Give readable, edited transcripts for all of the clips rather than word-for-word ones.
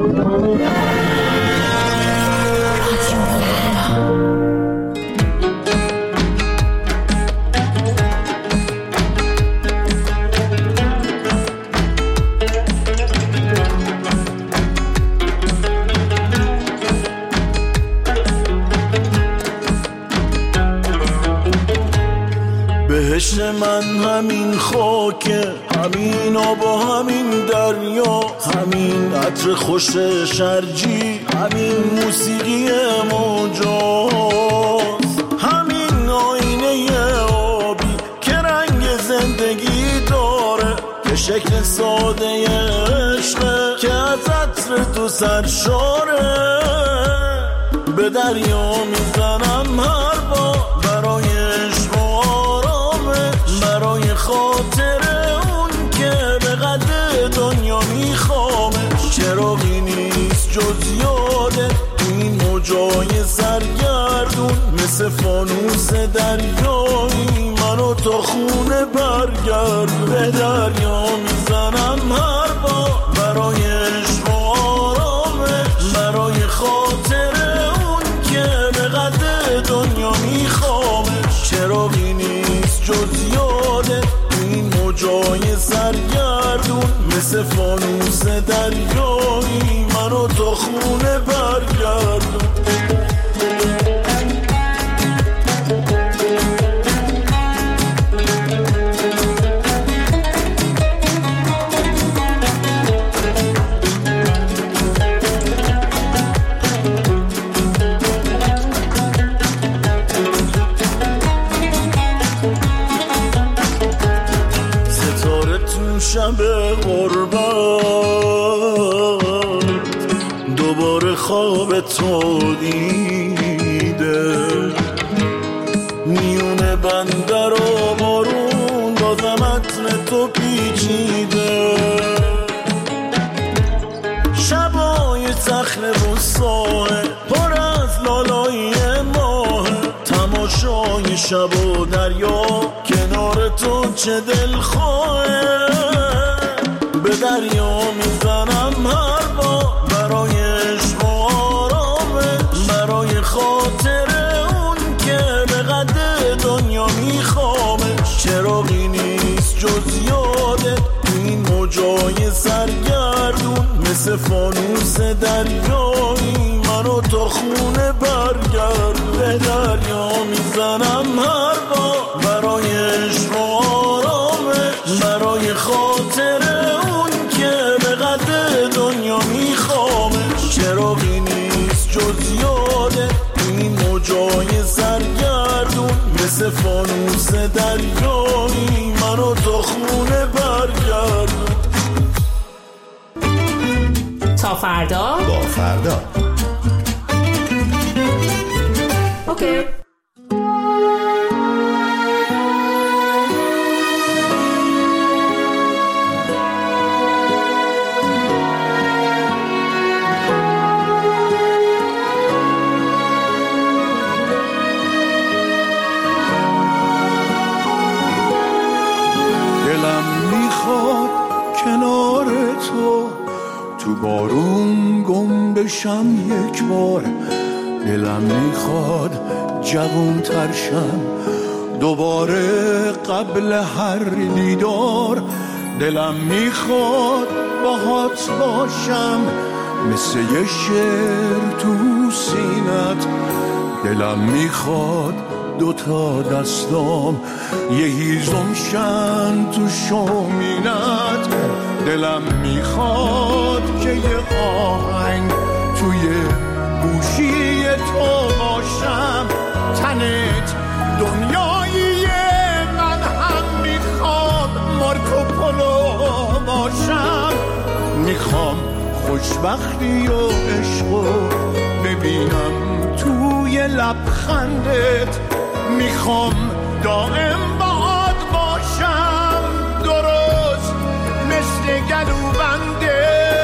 بهشت من همین خاکه، همین آب و همین دریا، همین عطر خوش شرجی، همین موسیقی موجاست، همین آینه آبی که رنگ زندگی داره، که شکل ساده عشقه که از عطر تو سرشاره. به دریا میزنم هر بار برای عشق و آرامش، برای خاطر اون که به قد دنیا میخوامش. چراغی نیست جز یادت این موجای سرگردون، مثل فانوس دریایی منو تا خونه برگرد. به دریا میزنم هر بار برای عشق و آرامش، برای خاطر دنیا میخوامش. چراغی نیست جز یادت این موجای سرگردون، مثل فانوس دریایی منو تا خونه برگردون. شب غربت دوباره خواب تو دیده، میونه بندر و بارون بازم عطر تو پیچیده. شبای صخره و ساحل پر از لالایی ماه، تماشای شب و دریا کنار تو چه دلخواهه. به دریا میزنم هر بار برای عشق و آرامش، برای خاطر اون که به قد دنیا میخوامش. چراغی نیست جز یادت این موجای سرگردون، مثل فانوس دریایی منو تا خونه برگرد. به دریا میزنم هر بار برای عشق و آرامش، برای خاطر دنیا میخوامش. چراغی نیست جز یادت این موجای سرگردون، مثل فانوس دریایی منو تا خونه برگردون. تا فردا با فردا. اوکی. تو بارون گم بشم یک بار، دلم میخواد جوون ترشم دوباره قبل هر دیدار. دلم میخواد باهات باشم مثل یه شعر تو سینت. دلم میخواد دوتا دستام یه هیزم شن تو شومینت. دلم میخواد که یه آهنگ توی گوشی تو باشم. تنت دنیایی من هم میخواد مارکوپولو باشم. میخوام خوشبختی و عشقو ببینم توی لبخندت. میخوام دائم باهات باشم درست مثل گلوبندت.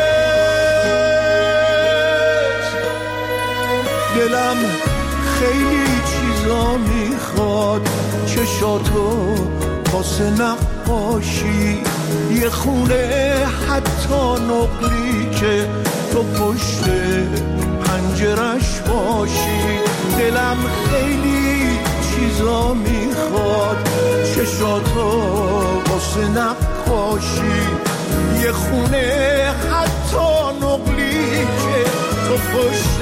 دلم خیلی چیزا میخواد، چشاتو واسه نقاشی، یه خونه حتی نقلی که تو تو پشت پنجرش باشی. دلم خیلی چیزا میخواد، چشاتو واسه نقاشی، یه خونه حتی نقلی که تو پشت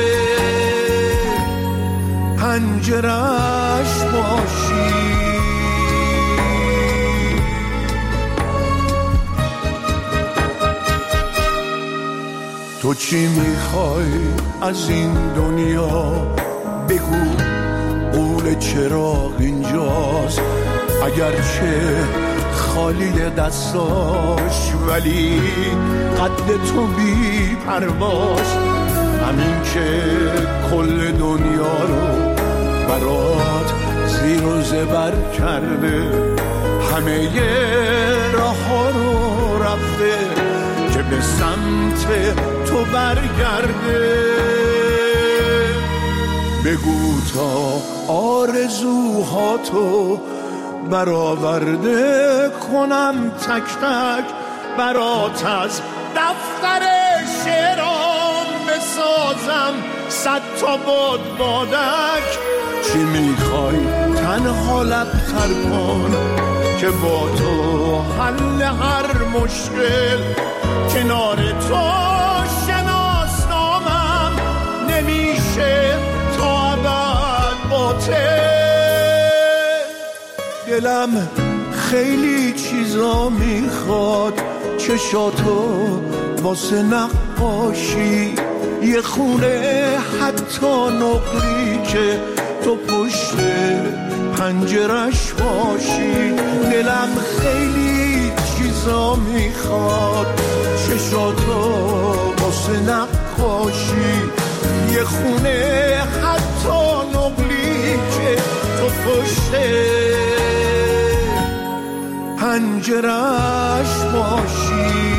پنجرش باشی. تو چی میخوای از این دنیا؟ بگو قول چراغ اینجاست، اگرچه خالی دستاش ولی قد تو بی پرواز. همین که کل دنیا رو برات زیر و زبر کرده، همه راه ها رو رفته که به سمت تو برگرده. بگو تا آرزوهاتو برآورده کنم تک تک برات، از دفتر شعرام بسازم 100 تا بادک. چی میخوای تنها لبتر کن که با تو حل هر مشکل، کنار تو شناسنامم نمیشه تا ابد باطل. دلم خیلی چیزا میخواد، چشاتو واسه نقاشی، یه خونه حتی نقلی که تو پشت پنجرش باشی. دلم خیلی چیزا میخواد، چشاتو واسه نقاشی، یه خونه حتی نقلی که تو پشت پنجرش باشی.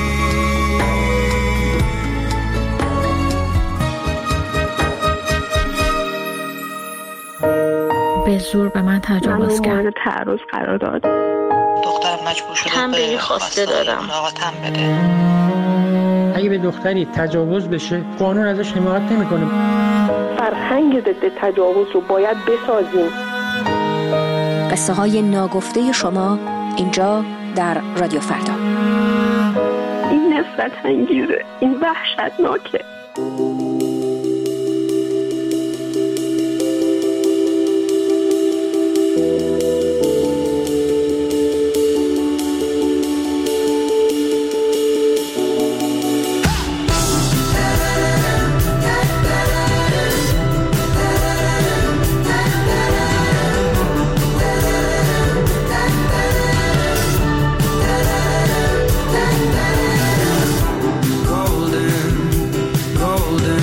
به زور به من تجاوز کرد. من تعرض قرار داد. دخترم مجبور شده تنبیهی خواسته دادم. مراقبتم بده. اگه به دختری تجاوز بشه قانون ازش حمایت نمیکنه. فرهنگ ضد تجاوز رو باید بسازیم. قصه های ناگفته شما اینجا در رادیو فردا. این نفرت انگیزه، این وحشتناکه. Golden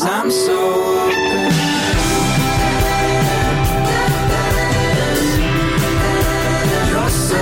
'cause I'm so open. You're so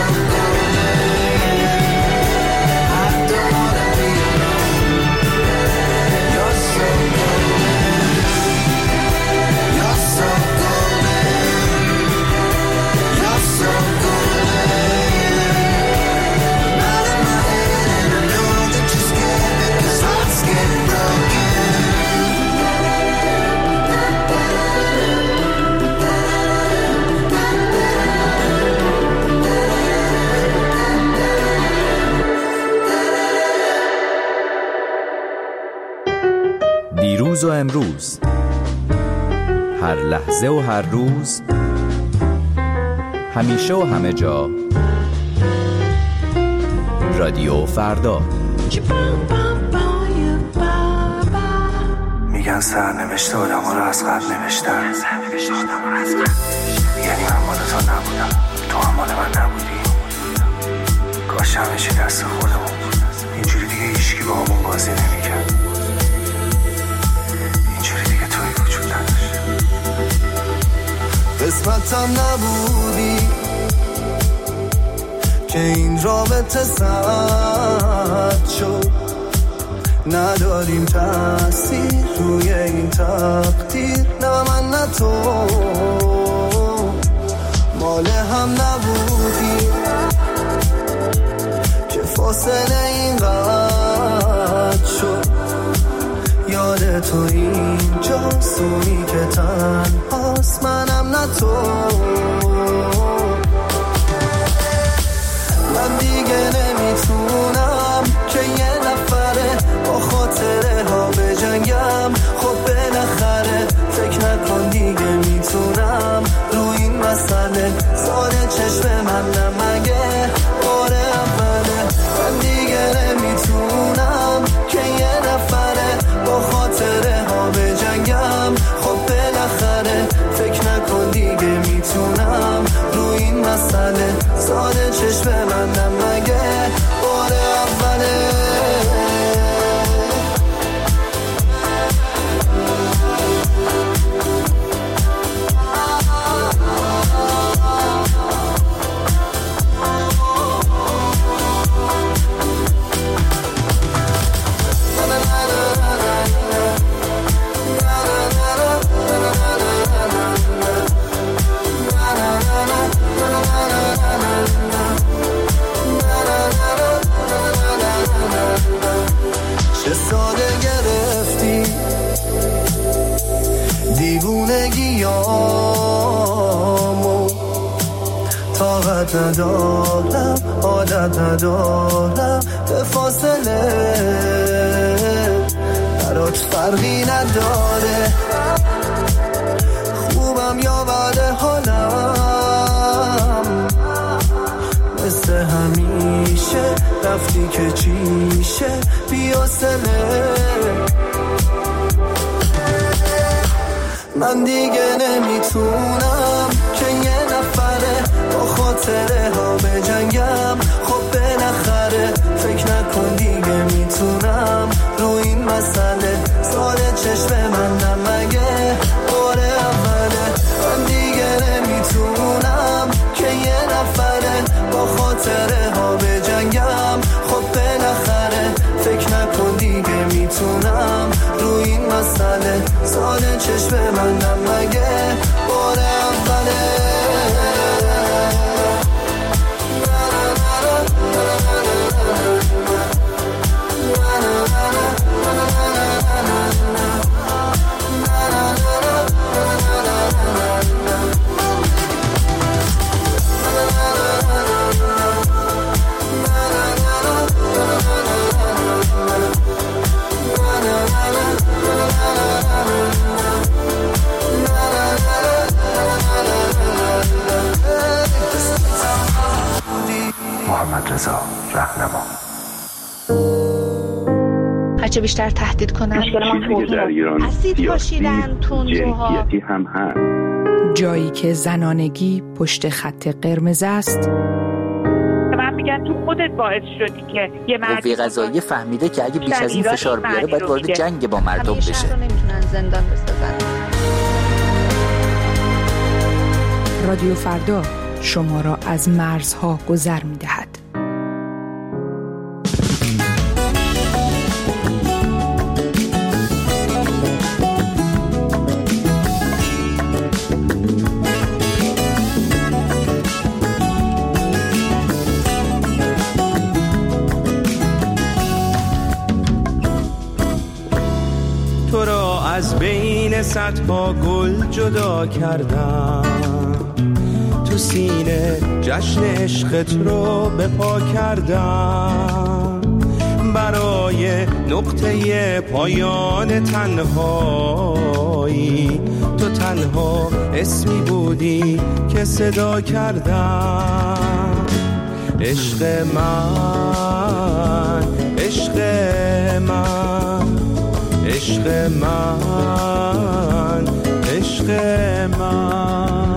دیروز و امروز، هر لحظه و هر روز، همیشه و همه جا، رادیو فردا. میگن سرنوشت آدم ها رو از قبل نوشتن، یعنی من مال تو نبودم، تو هم مال من نبودی. کاش همه چی دست خودمون بود، اینجوری دیگه هیچکی با همون بازی نمیکرد، اینجوری دیگه توی وجود نداشت. قسمتم نبودی که این رابطه سرد شد، نداریم تأثیر روی این تقدیر، نه من نه تو مال هم نبودی که فاصله این قد شد. یاد تو اینجا سونی که تنهاست، منم نه تو. من دیگه نمیتونم که یه نفره با خاطره ها بجنگم. خب بالاخره فکر نکن دیگه میتونم رو این مسئله ساده چشم من نمگه بار اوله. من دیگه نمیتونم که یه نفره با خاطره ها بجنگم. خب بالاخره فکر نکن دیگه میتونم رو این مسئله ساده چشم من نمگه بار اوله. چه ساده گرفتی دیوونگیامو، طاقت ندارم عادت ندارم به فاصله، برات فرقی نداره خوبم یا بد حالم. مثل همیشه رفتی که چیشه بی‌حوصله. من دیگه نمیتونم که یه نفره با خاطره ها بجنگم. خب بالاخره فکر نکن دیگه میتونم رو این مسئله ساده چشم من نمگه بار اوله. من دیگه نمیتونم که یه نفره با خاطره ها بجنگم. خب بالاخره فکر نکن دیگه میتونم رو این مسئله ساده چشم من نمگه بار اوله. محمد رضا رهنما. هرچه بیشتر تهدید کنن اسید پاشیدن تندروها هم هست. جایی که زنانگی پشت خط قرمز است. من میگن تو خودت باعث شدی که یه قوه قضاییه فهمیده که اگه بیش از این فشار بیاره باید وارد جنگ با مردم بشه. زندان بسازن. رادیو فردا شما را از مرزها گذر می‌دهد. تو را از بین صدها گل جدا کردم، تو سینه جشن عشقت رو به پا کردم، برای نقطه پایان تنهایی تو تنها اسمی بودی که صدا کردم. عشق من، عشق من، عشق من، عشق من.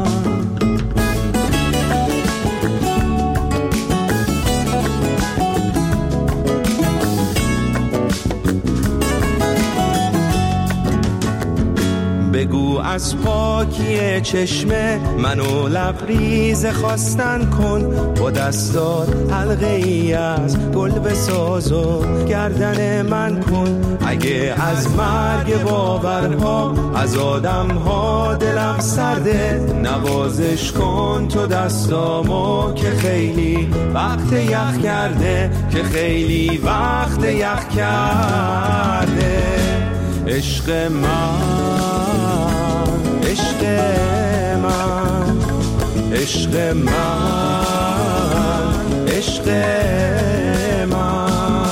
بگو از پاکی چشم منو لبریز خواستن کن، با دستات حلقه ای از گل بساز و گردن من کن. اگه از مرگ باورها از آدمها دلم سرده، نوازش کن تو دستامو که خیلی وقت یخ کرده، که خیلی وقت یخ کرده. عشق من، عشق من، عشق من، عشق من.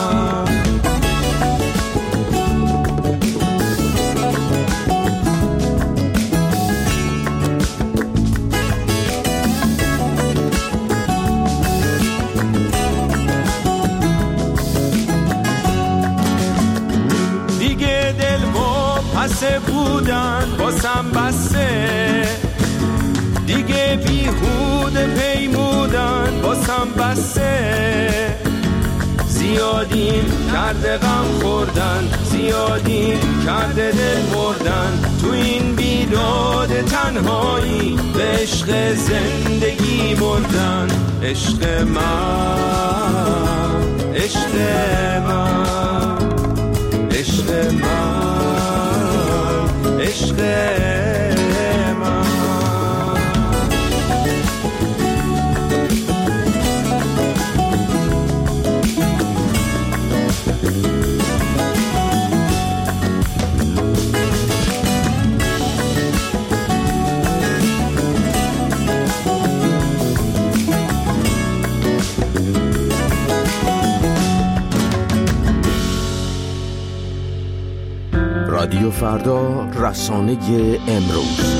دیگه دل با پسه بودن باسم بسه، دیگه بیهوده پیمودن باسم بسه. زیادیم کرده غم خوردن، زیادیم کرده دل مردن، تو این بیداد تنهایی به عشق زندگی مردن. عشق من، عشق من، عشق من، عشق من. رادیو فردا، رسانه امروز.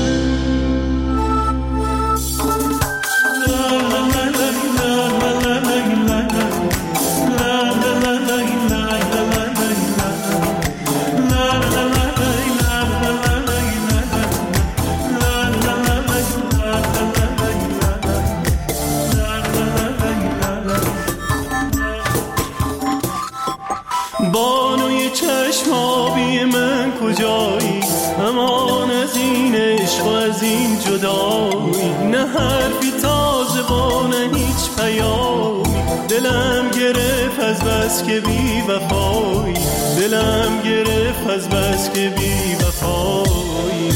بانوی چشمابی من کجایی، امان از این عشق و از این جدایی. نه حرفی تازه با نه هیچ پیامی، دلم گرفت از بس که بی وفایی، دلم گرفت از بس که بی وفایی.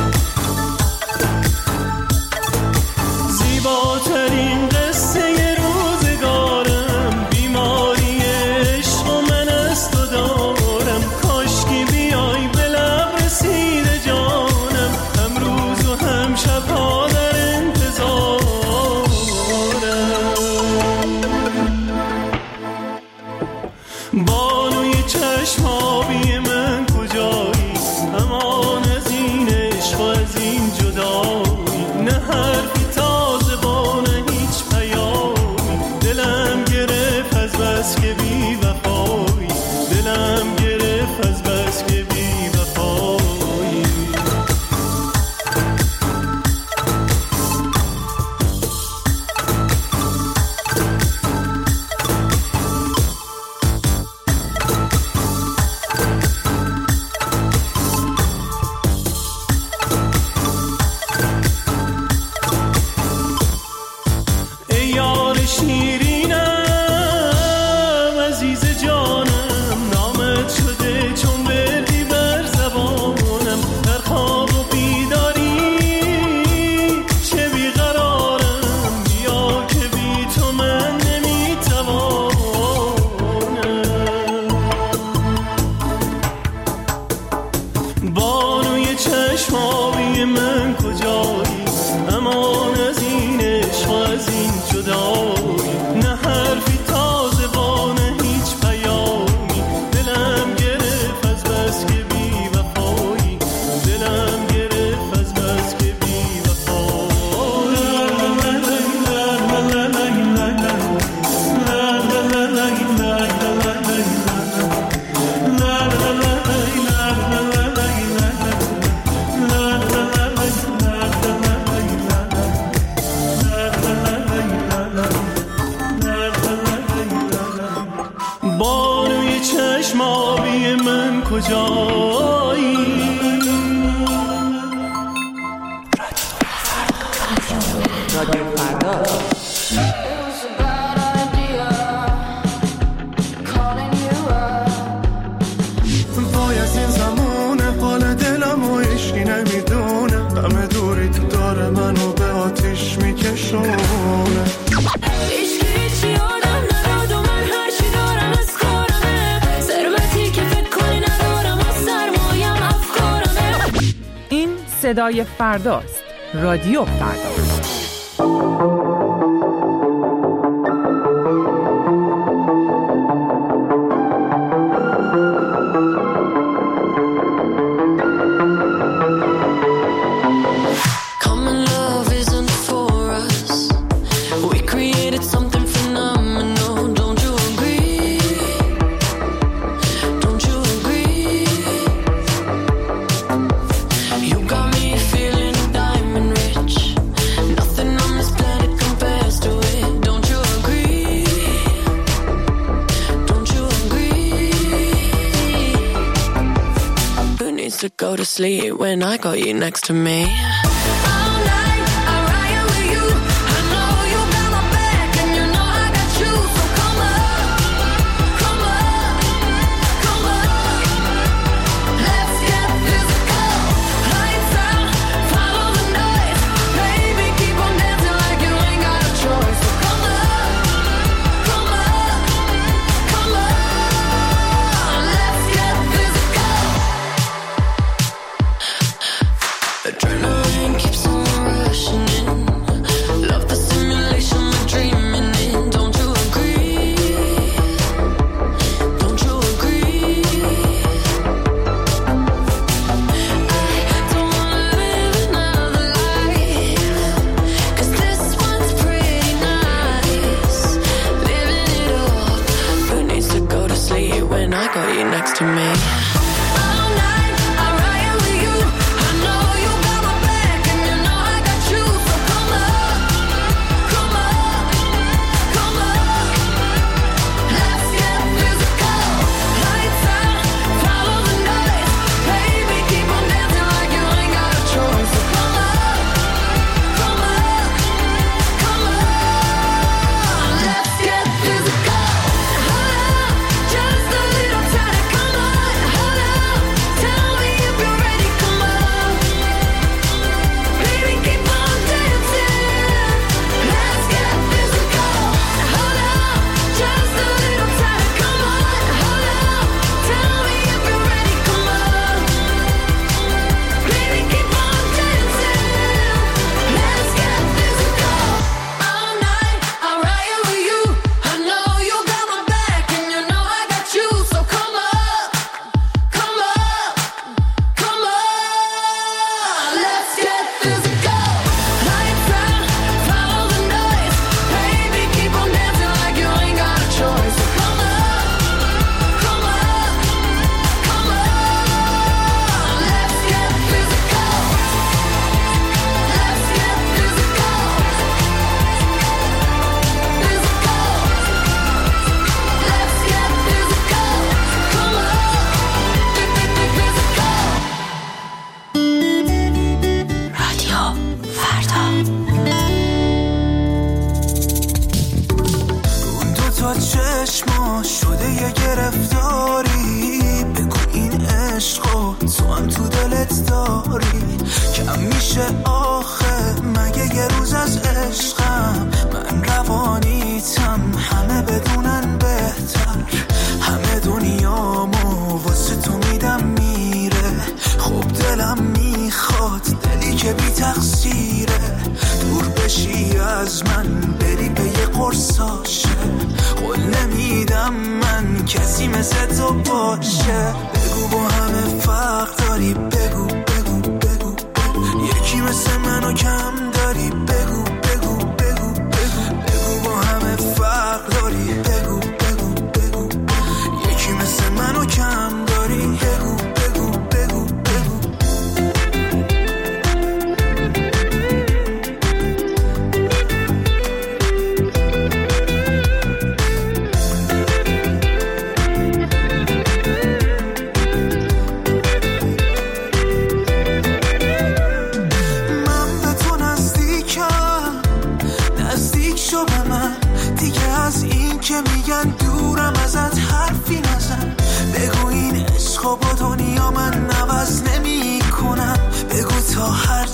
زیباترین قصه روزگارم، بیماری عشق و من از تو دارم. کاشکی بیای به لب رسیده جانم، هم روز و هم شبها در انتظارم. بانوی چشمابی من کجایی، اما هیچی نمیدونه، همه دوری تو داره منو به آتیش میکشونه. هیچی آدم نداد و من هرچی دارم از کارمه، ثروتی که فکر کنی ندارم و سرمایم افکارمه. این صدای فرداست. رادیو فردا. To go to sleep when I got you next to me.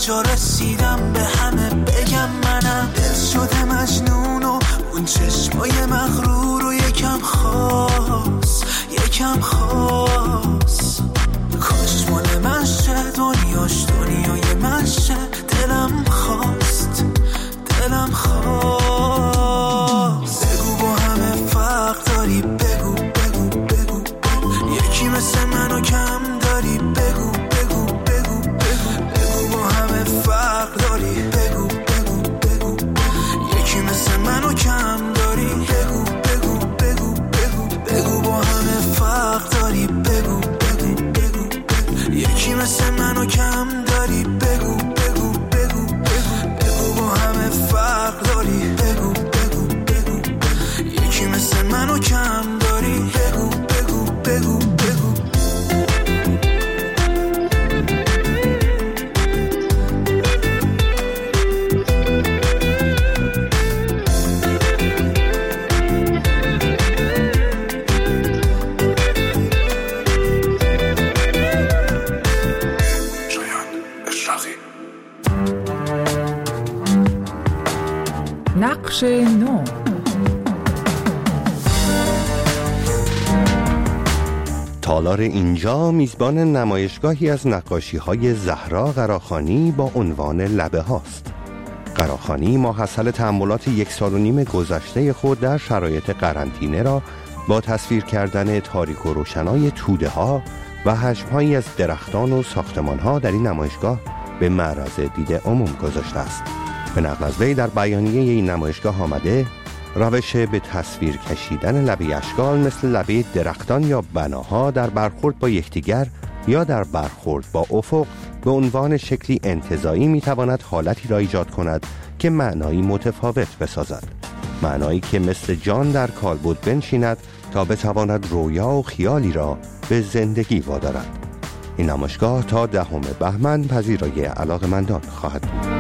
کجا رسیدم به همه بگم منم دل شده مجنون و اون چشمای مغرور و یکم خاص کاش مال من شه دنیاش دنیای من شه دلم خواست بگو با همه فرق داری بگو یکی مثل منو کم داری بگو با همه فرق داری بگو یکی مثل منو کم داری بگو با همه فرق داری بگو یکی مثل منو کم داری بگو با همه فرق داری بگو یکی مثل منو کم داری بگو نقش نو. تالار اینجا میزبان نمایشگاهی از نقاشی‌های زهرا قراخانی با عنوان لبه هاست. قراخانی ماحصل تأملات 1.5 سال گذشته خود در شرایط قرنطینه را با تصویر کردن تاریک و روشنای توده ها و حجم‌هایی از درختان و ساختمان‌ها در این نمایشگاه به معرض دید عموم گذاشته است. به نقل از وی در بیانیه این نمایشگاه آمده روش به تصویر کشیدن لبه اشکال مثل لبه درختان یا بناها در برخورد با یکدیگر یا در برخورد با افق به عنوان شکلی انتزاعی میتواند حالتی را ایجاد کند که معنایی متفاوت بسازد، معنایی که مثل جان در کالبد بنشیند تا بتواند رویا و خیالی را به زندگی وادارد. این نمایشگاه تا 10 بهمن پذیرای علاقه‌مندان خواهد بود.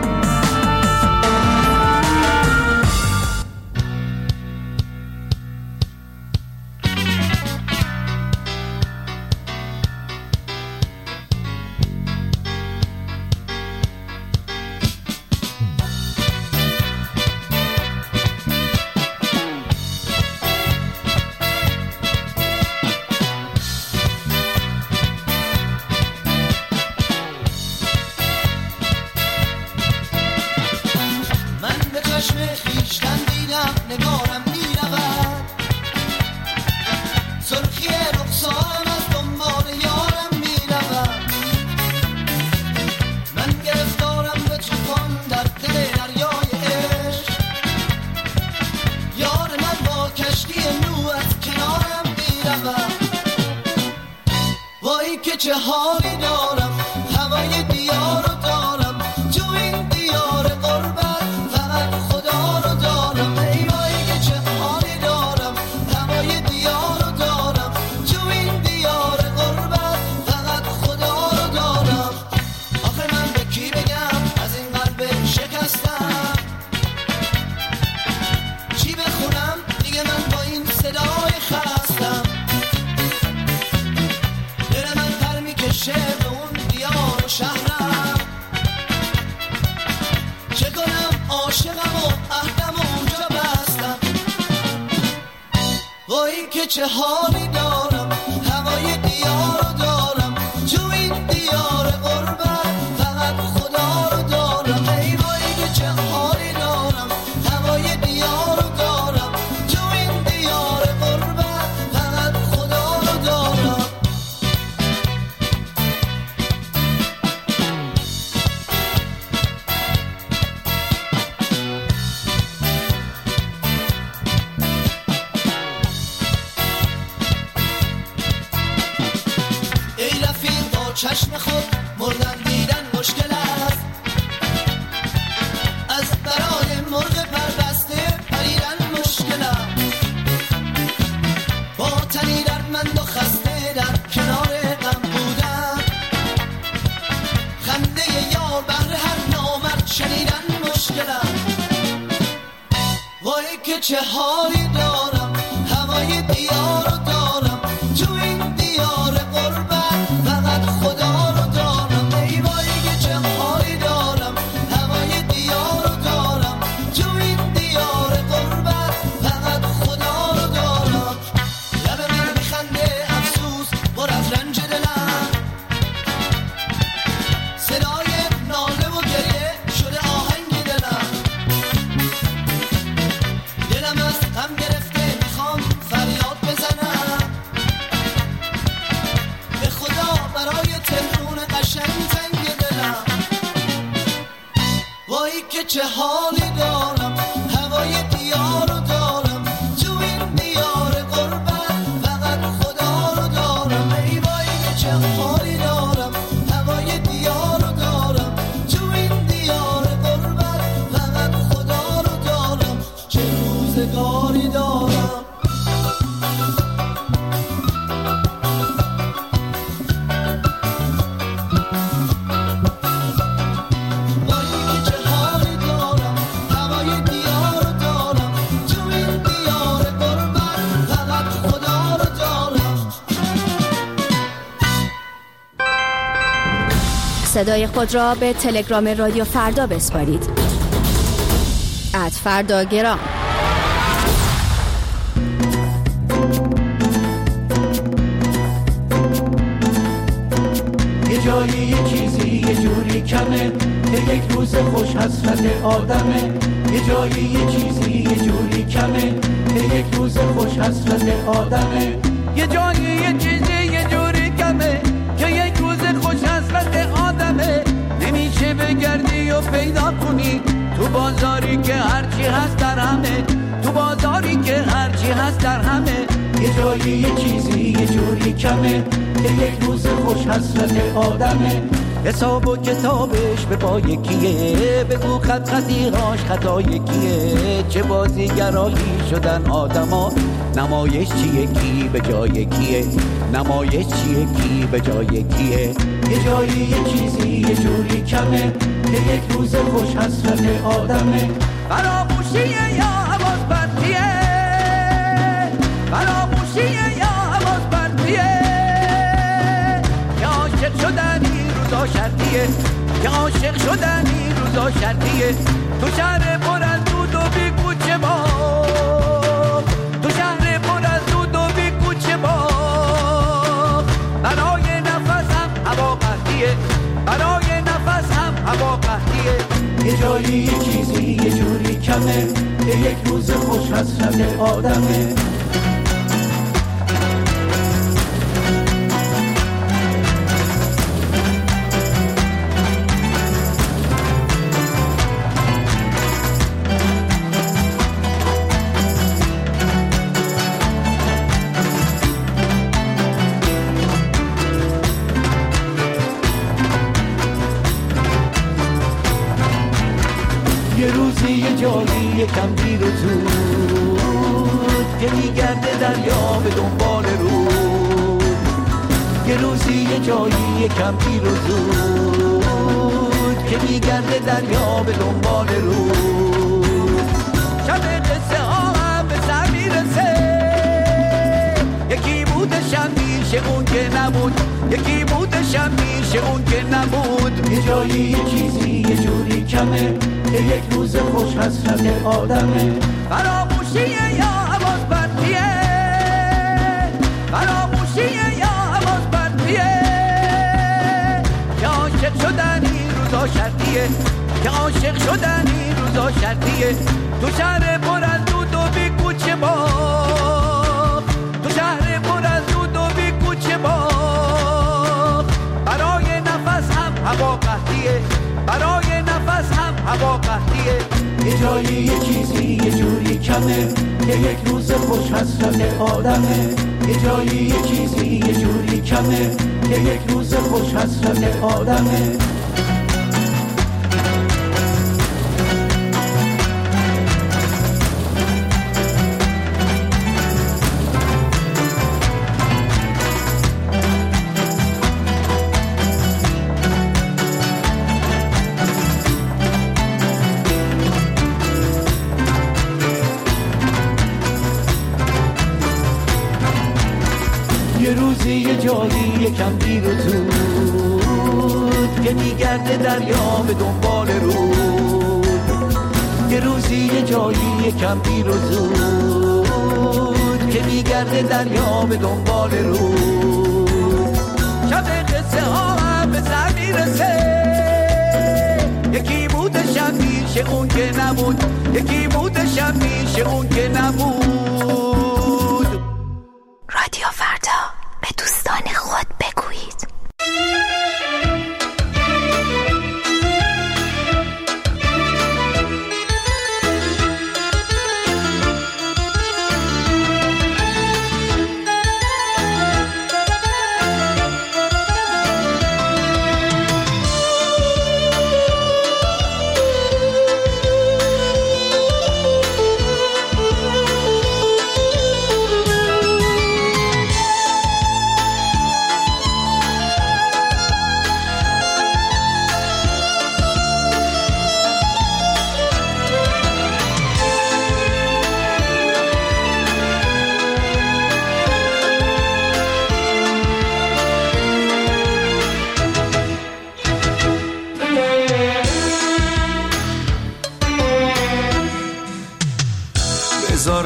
چه حالی دارم هوای دیار رو دارم تو این دیار غربت فقط خدا رو دارم ای وای چه حالی دارم هوای دیار رو دارم تو این دیار غربت فقط خدا رو دارم آخه من به کی بگم از این قلب شکستم چی بخونم دیگه من با این صدای خستم به اون دیار و شهرم چه کنم عاشقم و عهدم و اونجا بستم وای که چه حالی دارم هوای دیار رو دارم تو این دیار غربت فقط خدا رو دارم ای وای که چه حالی دارم هوای دیار رو دارم تو این دیار غربت فقط خدا رو دارم چشم خود مردن دیدن مشکل است از برای مرغ پربسته پریدن مشکل است با تنی دردمند و خسته در کنار غم بودن خنده یار بهر هر نامرد شنیدن مشکل است وای که چه حالی دارم هوای دیار رو دارم تو این دیار غربت فقط خدا رو دارم ای وای که چه حالی دارم که چه حالی دارم، هوای دیار رو دارم، تو این دیار قربت فقط خدا رو دارم. ای وای که چه حالی دارم، هوای دیار رو دارم، تو این دیار قربت فقط خدا رو دارم. چه روزگاری دارم. صدای خود را به تلگرام رادیو فردا بسپارید. @فرداگرام. یه جایی یه چیزی یه جوری کمه که یک روز خوش حسرت آدمه. یه جایی یه چیزی یه جوری کمه که یک روز خوش حسرت آدمه. یه جایی یه چیزی یه جوری کمه که یک روز خوش حسرت آدمه. نمیشه بگردی و پیدا کنی تو بازاری که هرچی هست در همه، تو بازاری که هرچی هست در همه. یه جایی یه چیزی یه جوری کمه که یک روز خوش حسرت آدمه. حساب و کتابش به پای کیه، بگو خط خطیهاش خطای کیه. چه بازیگرایی شدن آدما، نمایش چیه کی به جای کیه، نمایش چیه کی به جای کیه. یه جایی یه چیزی یه جوری کمه که یک روز خوش حسرت آدمه. فراموشیه یا حواس پرتیه، فراموشیه یا حواس پرتیه. که عاشق شدن این روزا شرطیه، که عاشق شدن این روزا شرطیه. تو شهر پر از دود و بی کوچه با، تو شهر پر از دود و بی کوچه با. برای نفسم هوا قحطیه، برای نفسم هوا قحطیه. یه جایی یه چیزی یه جوری کمه که یک روز خوش حسرت آدمه. یه روزی یه جایی یکم دیر و زود که میگرده دریا به دنبال رود. یه روزی یه جایی یکم دیر و زود که میگرده دریا به دنبال رود. شب قصه ها هم به سر میرسه، یکی بودشم میشه اون که نبود، یکی بودشم میشه اون که نبود. یه جایی یه چیزی یه جوری کمه که یک روز خوش حسرت آدمه. فراموشیه یا حواس پرتیه، فراموشیه یا حواس پرتیه. که عاشق شدن این روزا شرطیه، که عاشق شدن این روزا شرطیه. تو شهر پر از دود و بی کوچه با، تو شهر پر از دود و بی کوچه با. برای نفس هم هوا قحطیه، برای نفس هم هوا قحطیه. یه جایی یه چیزی یه جوری کمه که یک روز خوش حسرت آدمه. یه جایی یه چیزی یه جوری کمه که یک روز خوش حسرت آدمه. یه روزی یه جایی یکم دیر و زود که میگرده دریا به دنبال رود. یه روزی یه جایی یکم دیر و زود که میگرده دریا به دنبال رود. شب قصه ها هم به سر میرسه، یکی بودشم میشه اون که نبود، یکی بودشم میشه اون که نبود. رادیو فردا، به دوستان خود بگویید.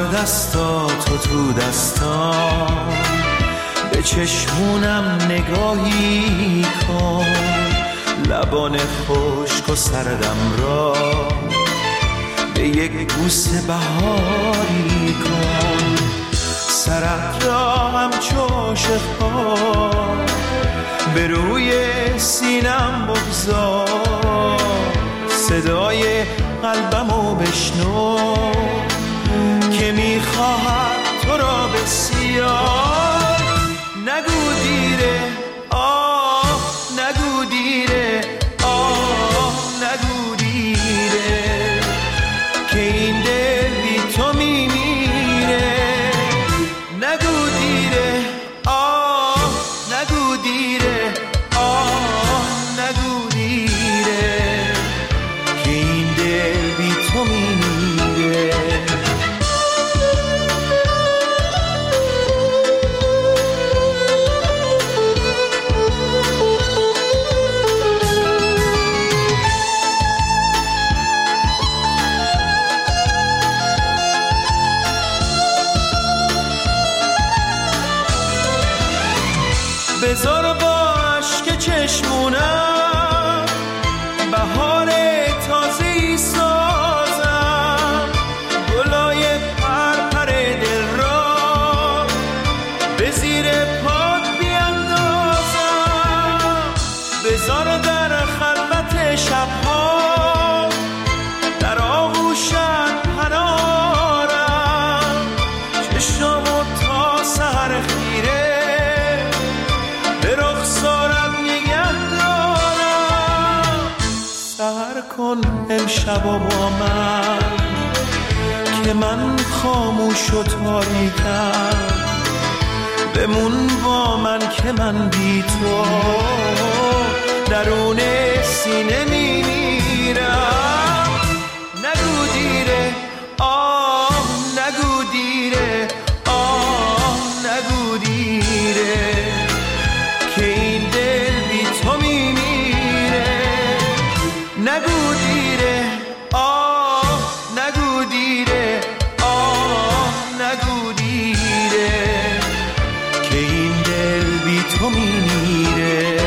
دستاتو تو دستام، به چشمونم نگاهی کن، لبان خشک و سردم را به یک بوس بهاری کن، سرت را همچو عاشق‌ها به روی سینم بگذار، صدای قلبمو بشنو که میخواهد تو را بسیار. نگو دیره آه، نگو دیره آه، نگو دیره که این دل بی تو میمیره. نگو دیره آه، نگو دیره آه، نگو دیره که این دل بی تو میمیره. بذار با عشق چشمونم بهار تازه‌ای سازم، گلای پرپر دل را به زیر پات بیندازم. بذار در خلوت شبها در آغوشت پنارم، چشمو تا سحر خیره کن امشب با من که من خاموش و تاریکم، بمون با من که من بی تو درون سینه میمیرم. نگو دیره آه، نگو دیره آه، نگو دیره که این دل بی تو میمیره. نگو دیره آه، نگو دیره آه، نگو دیره که این دل بی تو میمیره.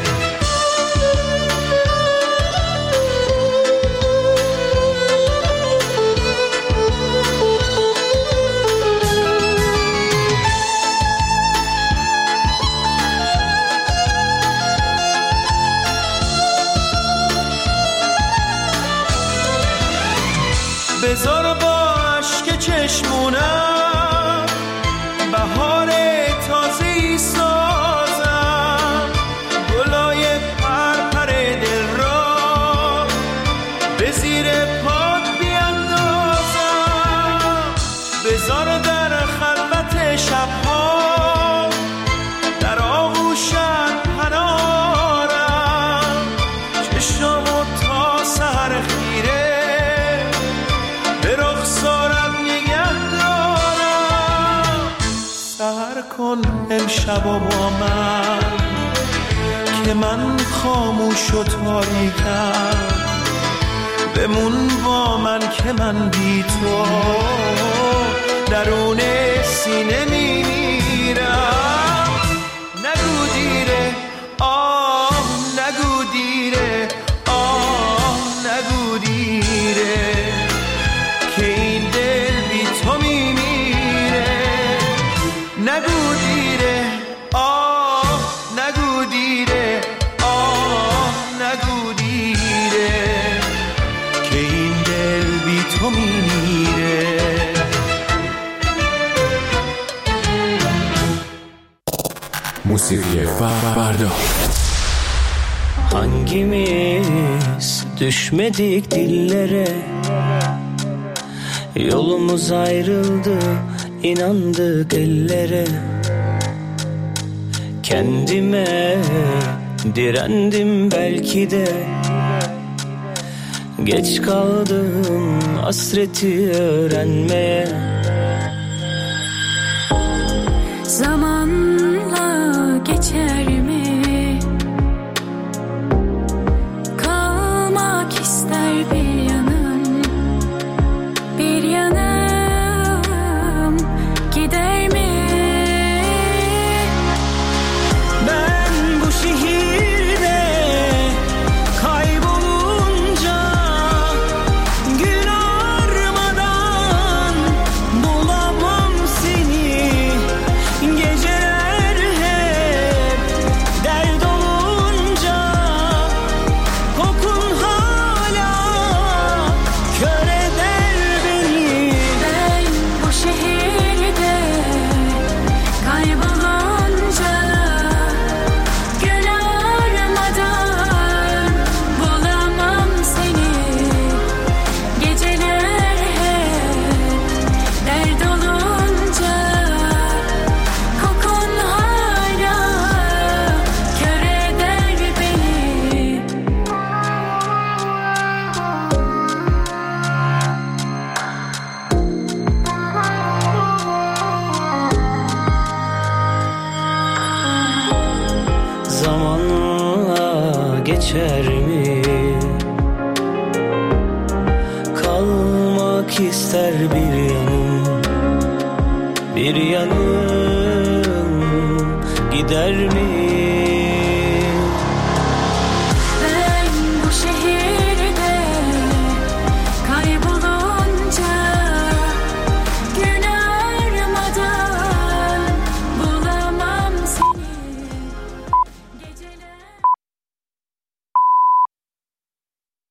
بذار با عشق چشمونم بهار تازه‌ای سازم، گلای پرپر دل را به زیر پات بیندازم. بذار در خلوت شبها در آغوشت پنارم، چشمو تا سحر خیره کن امشب با من که من خاموش و تاریکم، بمون با من که من بی تو درون سینه میمیرم. نگو دیره آه، نگو دیره آه، نگو دیره که این دل بی تو میمیره. نگو دیره آه، نگو دیره آه، نگو دیره که این دل بی تو میمیره. Musikiye Ferdo. Hangimiz düşmedik dillere, yolumuz ayrıldı, inandık ellere. Kendime direndim belki de, geç kaldım hasreti öğrenmeye. Zamanla geçer